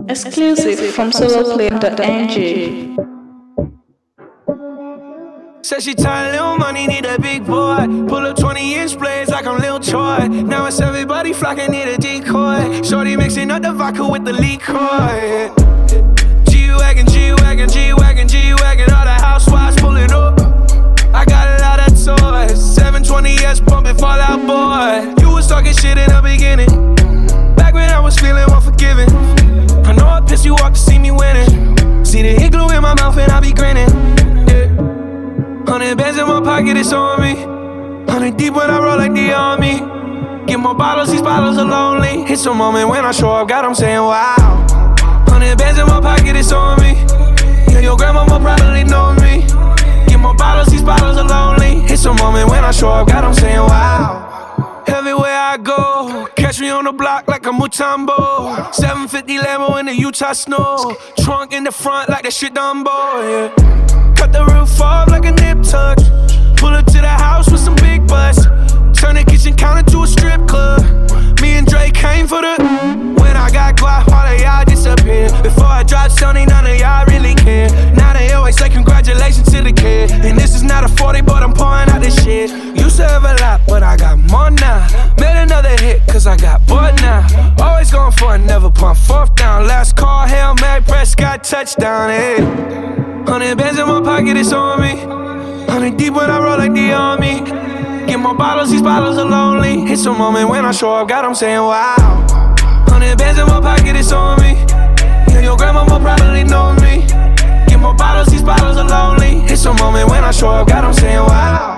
Exclusive from soloplane.ng. Said she tired, little money, need a big boy. Pull up 20-inch blades like I'm Lil Troy. Now it's everybody flocking, need a decoy. Shorty mixing up the vodka with the liquor. G-Wagon, G-Wagon, G-Wagon, G-Wagon. All the housewives pulling up. I got a lot of toys. 720S pumping Fallout Boy. You was talking shit in the beginning, back when I was feeling unforgiving. I know I pissed you off to see me winning. See the hit glue in my mouth and I be grinning. 100 bands in my pocket, it's on me. 100 deep when I roll like the army. Get more bottles, these bottles are lonely. It's a moment when I show up, God, I'm saying wow. 100 bands in my pocket, it's on me. Yeah, your grandma will probably know me. Get more bottles, these bottles are lonely. It's a moment when I show up, God, I'm saying wow. Everywhere I go, catch me on the block like a Mutombo. 750 Lambo in the Utah snow. Trunk in the front like that shit Dumbo, yeah. Cut the roof off like a nip tuck. Pull up to the house with some big butts. Turn the kitchen counter to a strip club. Me and Drake came for the. When I got guap, all of y'all disappear. Before I dropped Sony, none of y'all really care. Now they always say congratulations to the kid. And this is not a 40, but I'm pouring out this shit. Used to have a lot, but I got more now. Made another hit, cause I got bored now. Always going for it, never pump fourth down. Last call, Hail Mary, Prescott, touchdown, hey. 100 bands in my pocket, it's on me. 100 deep when I roll like the army. Get more bottles, these bottles are lonely. It's a moment when I show up, God, I'm saying wow. 100 bands in my pocket, it's on me. Yeah, your grandma will probably know me. Get more bottles, these bottles are lonely. It's a moment when I show up, God, I'm saying wow.